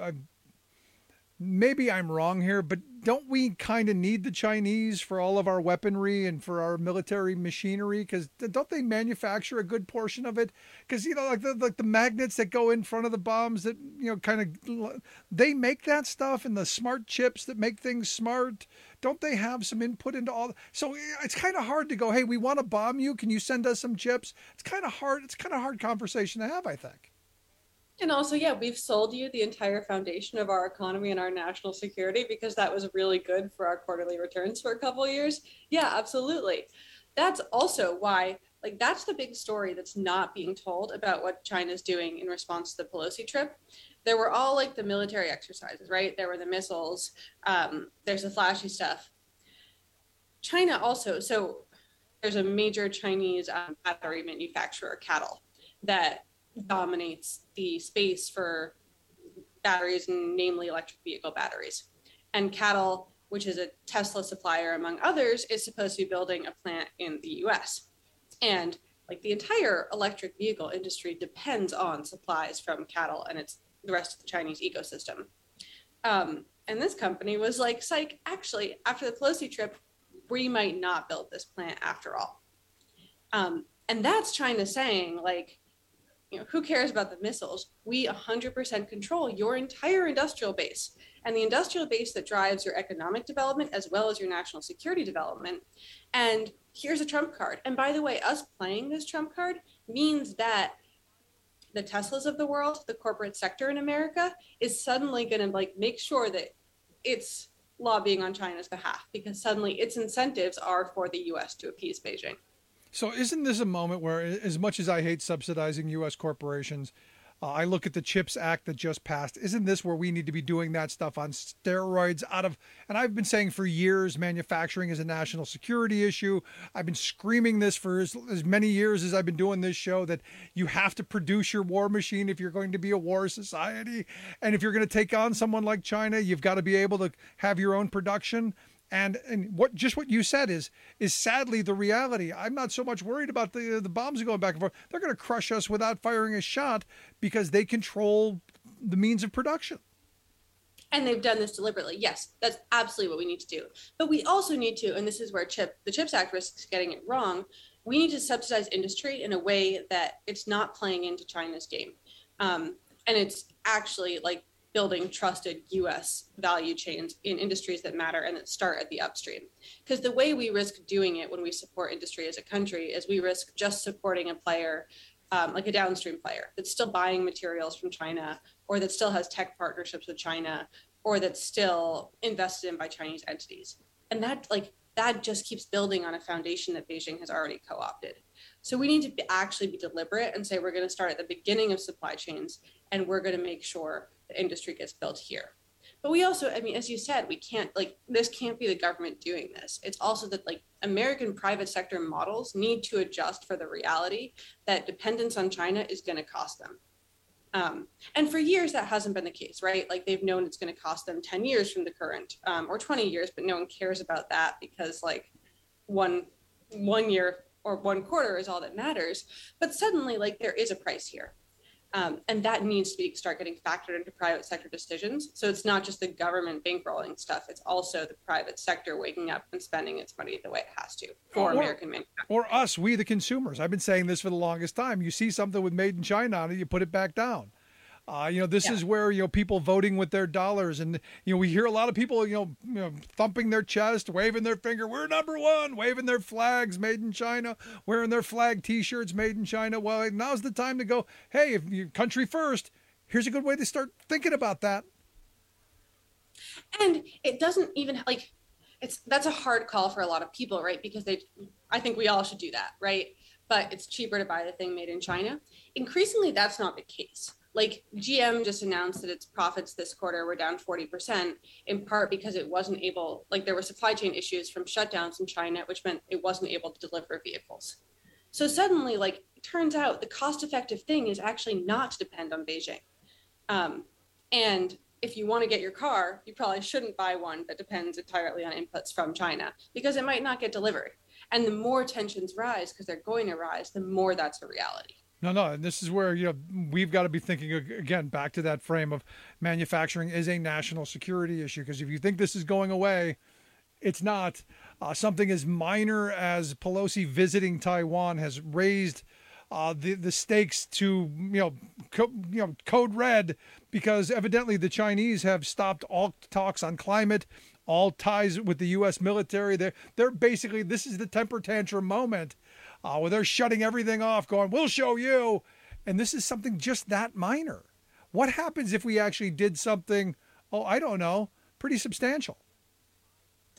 wrong here, but don't we kind of need the Chinese for all of our weaponry and for our military machinery? Because don't they manufacture a good portion of it? Because the magnets that go in front of the bombs that they make that stuff, and the smart chips that make things smart. Don't they have some input into all? So it's kind of hard to go, hey, we want to bomb you. Can you send us some chips? It's kind of hard. It's kind of hard conversation to have, I think. And also, we've sold you the entire foundation of our economy and our national security because that was really good for our quarterly returns for a couple of years. Yeah, absolutely. that's also why, like, that's the big story that's not being told about what China's doing in response to the Pelosi trip. There were all like the military exercises, right? There were the missiles. There's the flashy stuff. China also, so there's a major Chinese battery manufacturer, CATL, that dominates the space for batteries, namely electric vehicle batteries. And CATL, which is a Tesla supplier, among others, is supposed to be building a plant in the US. And like the entire electric vehicle industry depends on supplies from CATL and it's the rest of the Chinese ecosystem. And this company was like, psych, actually, after the Pelosi trip, we might not build this plant after all. And that's China saying, like, you know, who cares about the missiles? We 100% control your entire industrial base, and the industrial base that drives your economic development as well as your national security development. And here's a trump card. And by the way, us playing this trump card means that the Teslas of the world, the corporate sector in America, is suddenly going to like make sure that it's lobbying on China's behalf, because suddenly its incentives are for the U.S. to appease Beijing. So isn't this a moment where, as much as I hate subsidizing U.S. corporations, I look at the CHIPS Act that just passed. Isn't this where we need to be doing that stuff on steroids and I've been saying for years, manufacturing is a national security issue. I've been screaming this for as many years as I've been doing this show, that you have to produce your war machine if you're going to be a war society. And if you're going to take on someone like China, you've got to be able to have your own production. And what you said is sadly the reality. I'm not so much worried about the bombs going back and forth. They're going to crush us without firing a shot because they control the means of production. And they've done this deliberately. Yes, that's absolutely what we need to do. But we also need to, and this is where the CHIPS Act risks getting it wrong, we need to subsidize industry in a way that it's not playing into China's game. And it's actually like building trusted U.S. value chains in industries that matter and that start at the upstream. Because the way we risk doing it when we support industry as a country is we risk just supporting a player, like a downstream player, that's still buying materials from China, or that still has tech partnerships with China, or that's still invested in by Chinese entities. And that just keeps building on a foundation that Beijing has already co-opted. So we need to actually be deliberate and say we're going to start at the beginning of supply chains, and we're going to make sure the industry gets built here. But we also, I mean, as you said, we can't, like, this can't be the government doing this. It's also that, like, American private sector models need to adjust for the reality that dependence on China is going to cost them. And for years, that hasn't been the case, right? Like, they've known it's going to cost them 10 years from the current, or 20 years, but no one cares about that because, like, one year or one quarter is all that matters. But suddenly, like, there is a price here. And that needs to start getting factored into private sector decisions. So it's not just the government bankrolling stuff. It's also the private sector waking up and spending its money the way it has to for American manufacturers. Or us, we the consumers. I've been saying this for the longest time. You see something with made in China on it, you put it back down. This is where, people voting with their dollars. And, we hear a lot of people, thumping their chest, waving their finger. We're number one, waving their flags made in China, wearing their flag T-shirts made in China. Well, now's the time to go, hey, if you country first, here's a good way to start thinking about that. And it doesn't even that's a hard call for a lot of people, right? Because I think we all should do that, right? But it's cheaper to buy the thing made in China. Increasingly, that's not the case. Like, GM just announced that its profits this quarter were down 40%, in part because it wasn't able, there were supply chain issues from shutdowns in China, which meant it wasn't able to deliver vehicles. So suddenly, it turns out the cost-effective thing is actually not to depend on Beijing. And if you want to get your car, you probably shouldn't buy one that depends entirely on inputs from China, because it might not get delivered. And the more tensions rise, because they're going to rise, the more that's a reality. No, and this is where, we've got to be thinking, again, back to that frame of manufacturing is a national security issue. Because if you think this is going away, it's not. Something as minor as Pelosi visiting Taiwan has raised the stakes to, code red, because evidently the Chinese have stopped all talks on climate, all ties with the U.S. military. They're basically, this is the temper tantrum moment. Where they're shutting everything off, going, we'll show you. And this is something just that minor. What happens if we actually did something, I don't know, pretty substantial?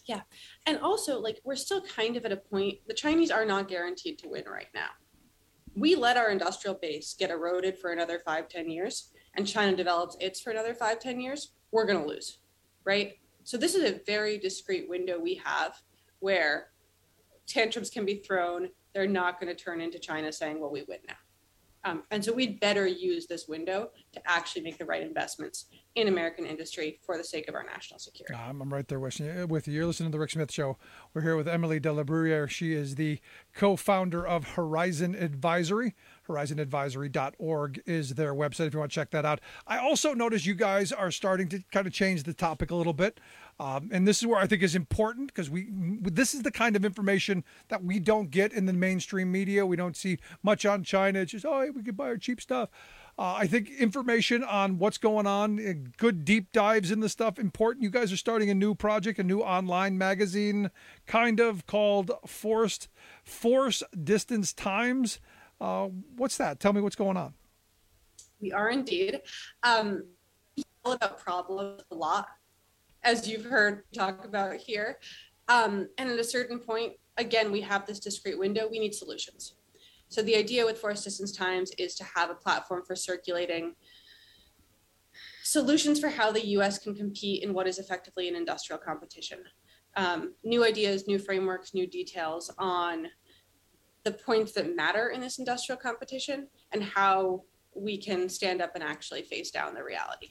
Yeah. And also, like, we're still kind of at a point, the Chinese are not guaranteed to win right now. We let our industrial base get eroded for another 5-10 years, and China develops its for another 5-10 years, we're going to lose, right? So this is a very discrete window we have where tantrums can be thrown. They're not going to turn into China saying, well, we win now. And so we'd better use this window to actually make the right investments in American industry for the sake of our national security. I'm right there with you. You're listening to The Rick Smith Show. We're here with Emily de la Bruyere. She is the co-founder of Horizon Advisory. HorizonAdvisory.org is their website if you want to check that out. I also noticed you guys are starting to kind of change the topic a little bit. And this is where I think is important because this is the kind of information that we don't get in the mainstream media. We don't see much on China. It's just, oh, hey, we can buy our cheap stuff. I think information on what's going on, good deep dives in the stuff, important. You guys are starting a new project, a new online magazine kind of called Force Distance Times. What's that? Tell me what's going on. We are indeed. All about problems a lot, as you've heard talk about here. And at a certain point, again, we have this discrete window. We need solutions. So the idea with Force Distance Times is to have a platform for circulating solutions for how the U.S. can compete in what is effectively an industrial competition. New ideas, new frameworks, new details on the points that matter in this industrial competition and how we can stand up and actually face down the reality.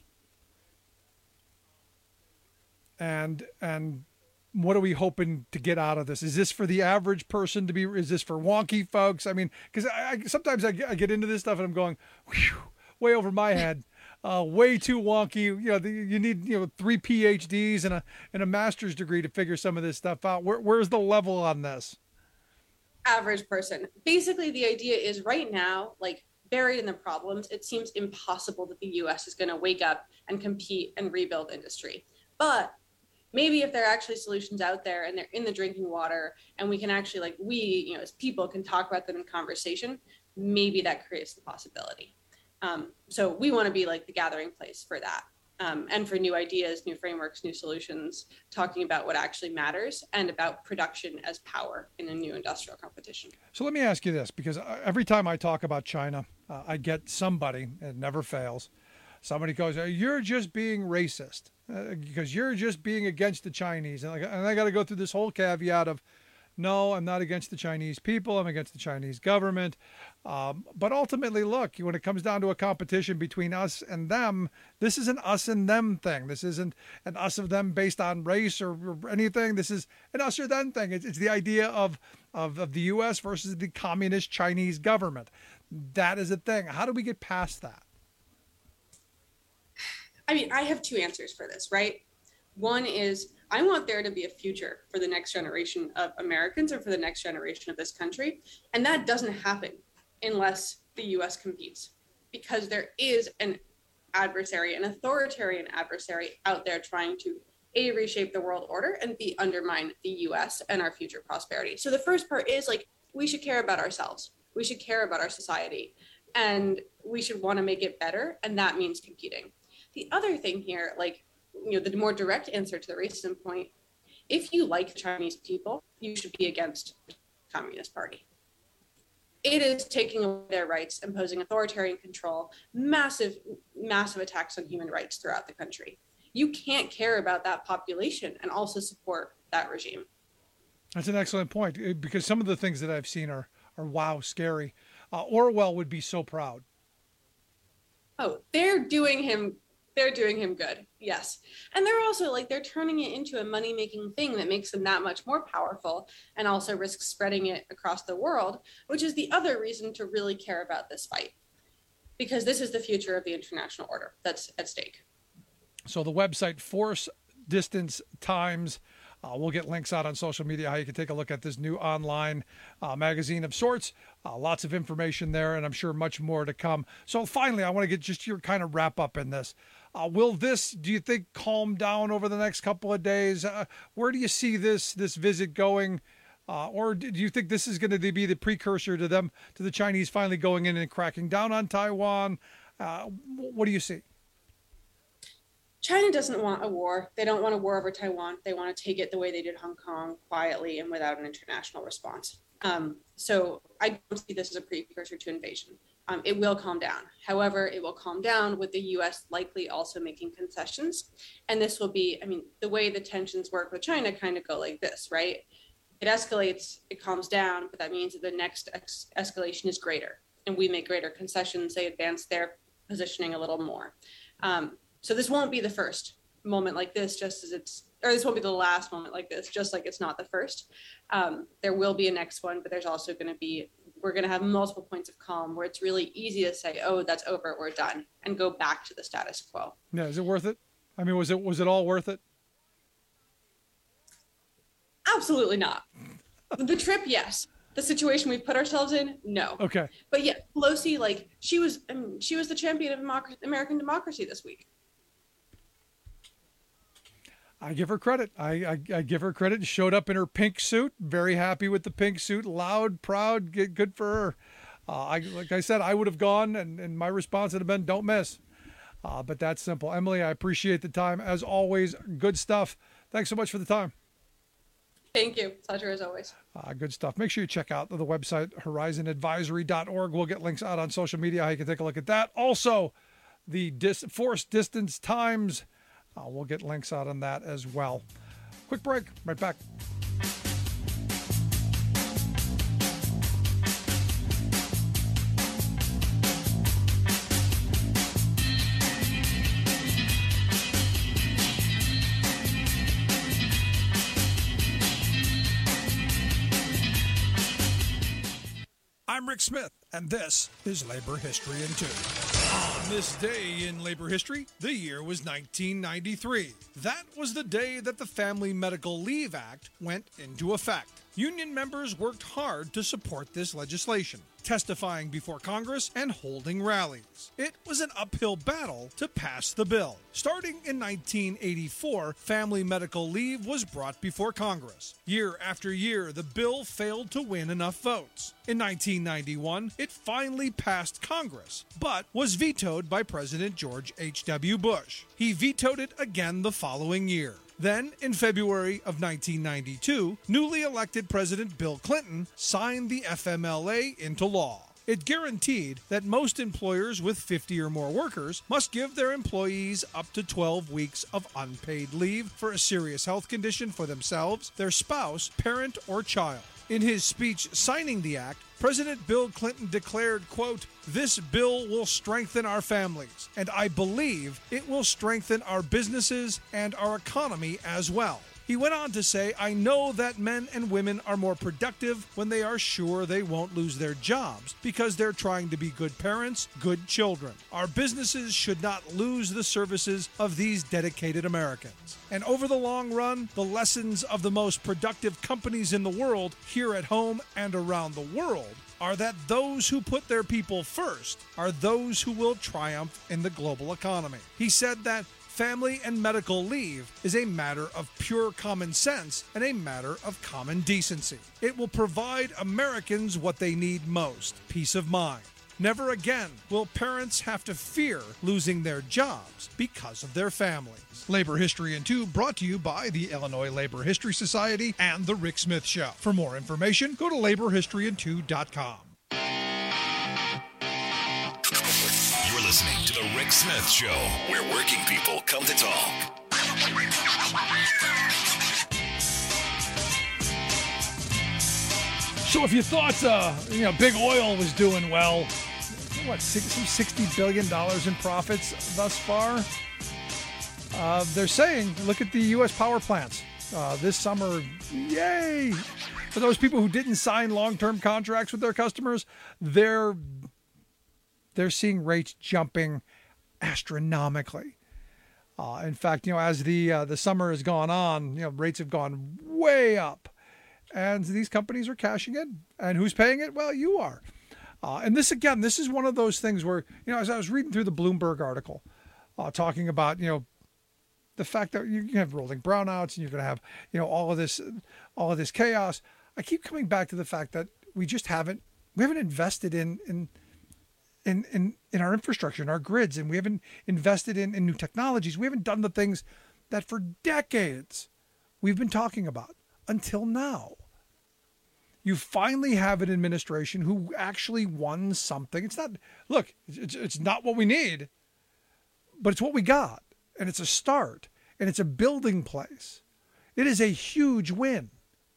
And what are we hoping to get out of this? Is this for the average person is this for wonky folks? I mean, because sometimes I get into this stuff and I'm going, whew, way over my head, way too wonky. You need 3 PhDs and a master's degree to figure some of this stuff out. Where's the level on this? Average person. Basically, the idea is right now, like buried in the problems, it seems impossible that the U.S. is going to wake up and compete and rebuild industry. But maybe if there are actually solutions out there and they're in the drinking water and we can actually, we, as people can talk about them in conversation, maybe that creates the possibility. So we want to be like the gathering place for that. And for new ideas, new frameworks, new solutions, talking about what actually matters and about production as power in a new industrial competition. So let me ask you this, because every time I talk about China, I get somebody, it never fails, somebody goes, you're just being racist because you're just being against the Chinese. And I got to go through this whole caveat of, no, I'm not against the Chinese people. I'm against the Chinese government. But ultimately, look, when it comes down to a competition between us and them, this is an us and them thing. This isn't an us of them based on race or anything. This is an us or them thing. It's the idea of the U.S. versus the communist Chinese government. That is a thing. How do we get past that? I mean, I have two answers for this, right? One is I want there to be a future for the next generation of Americans or for the next generation of this country. And that doesn't happen unless the U.S. competes, because there is an adversary, an authoritarian adversary out there trying to A, reshape the world order, and B, undermine the U.S. and our future prosperity. So the first part is we should care about ourselves. We should care about our society, and we should want to make it better. And that means competing. The other thing here, the more direct answer to the racism point, if you like Chinese people, you should be against the Communist Party. It is taking away their rights, imposing authoritarian control, massive, massive attacks on human rights throughout the country. You can't care about that population and also support that regime. That's an excellent point, because some of the things that I've seen are wow, scary. Orwell would be so proud. Oh, they're doing him good. Yes. And they're also they're turning it into a money-making thing that makes them that much more powerful and also risks spreading it across the world, which is the other reason to really care about this fight, because this is the future of the international order that's at stake. So the website Force Distance Times, we'll get links out on social media how you can take a look at this new online magazine of sorts. Lots of information there, and I'm sure much more to come. So finally, I want to get just your kind of wrap up in this. Will this, do you think, calm down over the next couple of days? Where do you see this visit going? Or do you think this is going to be the precursor to the Chinese finally going in and cracking down on Taiwan? What do you see? China doesn't want a war. They don't want a war over Taiwan. They want to take it the way they did Hong Kong, quietly and without an international response. So I don't see this as a precursor to invasion. It will calm down. However, it will calm down with the U.S. likely also making concessions. And this will be, I mean, the way the tensions work with China kind of go like this, right? It escalates, it calms down, but that means that the next escalation is greater. And we make greater concessions. They advance their positioning a little more. So this won't be the first moment like this, just as this won't be the last moment like this, just like it's not the first. There will be a next one, but there's also going to be, we're going to have multiple points of calm where it's really easy to say, oh, that's over, we're done, and go back to the status quo. Yeah, is it worth it? I mean, was it all worth it? Absolutely not. The trip, yes. The situation we put ourselves in, no. Okay. But yeah, Pelosi, like, she was the champion of American democracy this week. I give her credit. I give her credit. Showed up in her pink suit. Very happy with the pink suit. Loud, proud. Good for her. Like I said, I would have gone, and my response would have been, don't miss. But that's simple. Emily, I appreciate the time. As always, good stuff. Thanks so much for the time. Thank you. Pleasure as always. Good stuff. Make sure you check out the website, horizonadvisory.org. We'll get links out on social media. How you can take a look at that. Also, the force distance times. We'll get links out on that as well. Quick break. Right back. I'm Rick Smith, and this is Labor History in 2. On this day in labor history, the year was 1993. That was the day that the Family Medical Leave Act went into effect. Union members worked hard to support this legislation, testifying before Congress and holding rallies. It was an uphill battle to pass the bill. Starting in 1984, family medical leave was brought before Congress. Year after year, the bill failed to win enough votes. In 1991, it finally passed Congress, but was vetoed by President George H.W. Bush. He vetoed it again the following year. Then, in February of 1992, newly elected President Bill Clinton signed the FMLA into law. It guaranteed that most employers with 50 or more workers must give their employees up to 12 weeks of unpaid leave for a serious health condition for themselves, their spouse, parent, or child. In his speech signing the act, President Bill Clinton declared, quote, "This bill will strengthen our families, and I believe it will strengthen our businesses and our economy as well." He went on to say, "I know that men and women are more productive when they are sure they won't lose their jobs because they're trying to be good parents, good children. Our businesses should not lose the services of these dedicated Americans. And over the long run, the lessons of the most productive companies in the world, here at home and around the world, are that those who put their people first are those who will triumph in the global economy." He said that family and medical leave is a matter of pure common sense and a matter of common decency. It will provide Americans what they need most, peace of mind. Never again will parents have to fear losing their jobs because of their families. Labor History in 2 brought to you by the Illinois Labor History Society and The Rick Smith Show. For more information, go to laborhistoryin2.com. You're listening to The Rick Smith Show, where working people come to talk. So if you thought, big oil was doing well, what, $60 billion in profits thus far? They're saying, look at the U.S. power plants this summer. Yay! For those people who didn't sign long-term contracts with their customers, they're seeing rates jumping astronomically. In fact, as the summer has gone on, rates have gone way up. And these companies are cashing in. And who's paying it? Well, you are. And this is one of those things where, as I was reading through the Bloomberg article, talking about, the fact that you have rolling brownouts and you're going to have, all of this chaos. I keep coming back to the fact that we haven't invested in in our infrastructure, in our grids, and we haven't invested in new technologies. We haven't done the things that for decades we've been talking about until now. You finally have an administration who actually won something. It's not, look, it's not what we need, but it's what we got. And it's a start, and it's a building place. It is a huge win.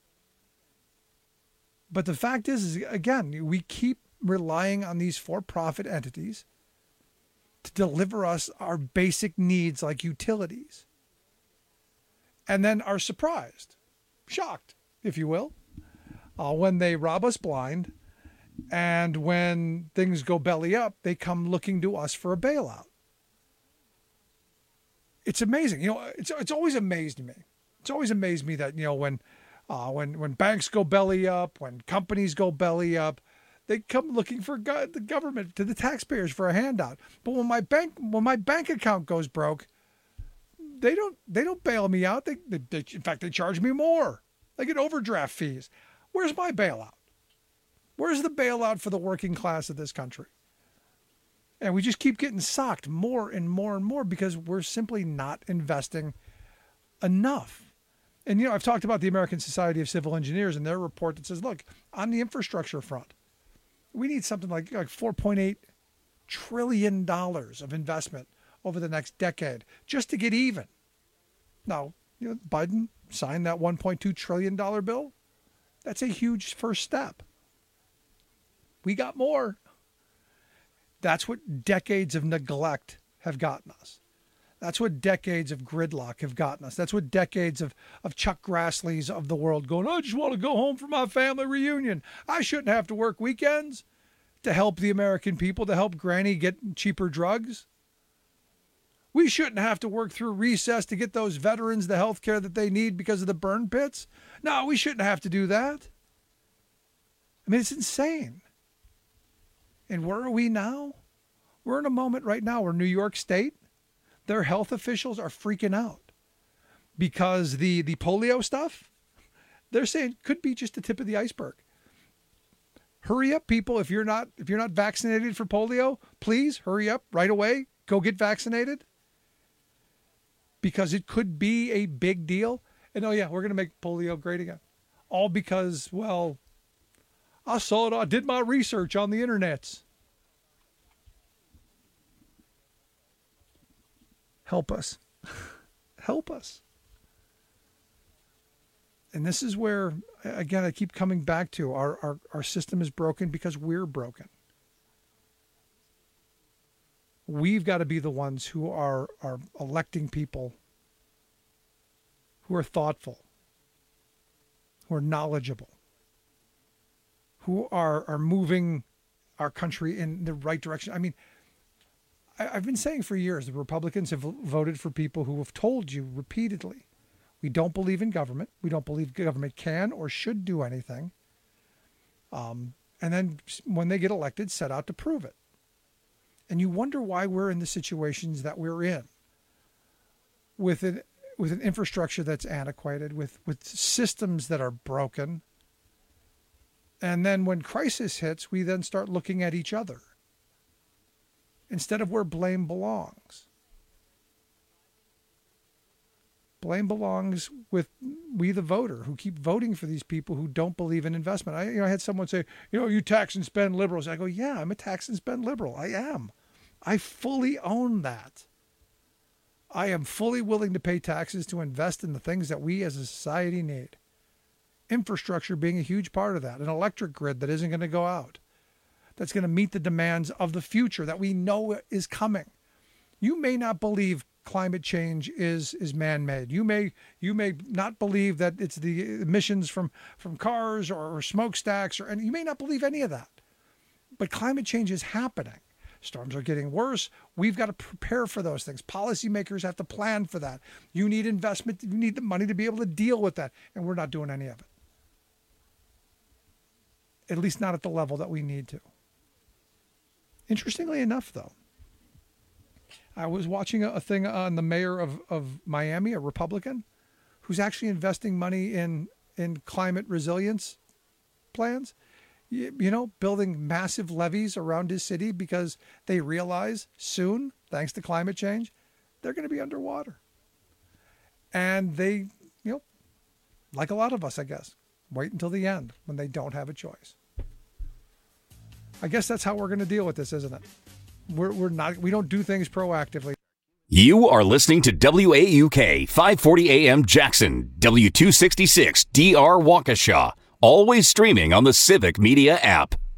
But the fact is again, we keep relying on these for-profit entities to deliver us our basic needs like utilities. And then are surprised, shocked, if you will, when they rob us blind. And when things go belly up, they come looking to us for a bailout. It's amazing. It's always amazed me. It's always amazed me that, when banks go belly up, when companies go belly up, they come looking for the government, to the taxpayers, for a handout. But when my bank account goes broke, they don't bail me out. They in fact, they charge me more. They get overdraft fees. Where's my bailout? Where's the bailout for the working class of this country? And we just keep getting socked more and more and more because we're simply not investing enough. And, I've talked about the American Society of Civil Engineers and their report that says, look, on the infrastructure front, we need something like $4.8 trillion of investment over the next decade just to get even. Now, Biden signed that $1.2 trillion bill. That's a huge first step. We got more. That's what decades of neglect have gotten us. That's what decades of gridlock have gotten us. That's what decades of Chuck Grassley's of the world going, I just want to go home for my family reunion. I shouldn't have to work weekends to help the American people, to help Granny get cheaper drugs. We shouldn't have to work through recess to get those veterans the health care that they need because of the burn pits. No, we shouldn't have to do that. I mean, it's insane. And where are we now? We're in a moment right now where New York State, their health officials are freaking out because the polio stuff, they're saying could be just the tip of the iceberg. Hurry up, people. If you're not vaccinated for polio, please hurry up right away. Go get vaccinated because it could be a big deal. And oh yeah, we're going to make polio great again. All because, well, I saw it. I did my research on the internets. Help us. Help us. And this is where, again, I keep coming back to our system is broken because we're broken. We've got to be the ones who are electing people who are thoughtful, who are knowledgeable, who are moving our country in the right direction. I mean, I've been saying for years, the Republicans have voted for people who have told you repeatedly, we don't believe in government. We don't believe government can or should do anything. And then when they get elected, set out to prove it. And you wonder why we're in the situations that we're in with an infrastructure that's antiquated, with systems that are broken. And then when crisis hits, we then start looking at each other instead of where blame belongs. Blame belongs with we, the voter, who keep voting for these people who don't believe in investment. I had someone say, you tax and spend liberals. I go, yeah, I'm a tax and spend liberal. I am. I fully own that. I am fully willing to pay taxes to invest in the things that we as a society need. Infrastructure being a huge part of that. An electric grid that isn't going to go out. That's going to meet the demands of the future that we know is coming. You may not believe climate change is man-made. You may not believe that it's the emissions from cars or smokestacks, and you may not believe any of that. But climate change is happening. Storms are getting worse. We've got to prepare for those things. Policymakers have to plan for that. You need investment. You need the money to be able to deal with that. And we're not doing any of it. At least not at the level that we need to. Interestingly enough, though, I was watching a thing on the mayor of Miami, a Republican, who's actually investing money in climate resilience plans. building massive levees around his city because they realize soon, thanks to climate change, they're going to be underwater. And they, like a lot of us, I guess, wait until the end when they don't have a choice. I guess that's how we're going to deal with this, isn't it? We don't do things proactively. You are listening to WAUK 540 AM Jackson, W266 DR Waukesha, always streaming on the Civic Media app.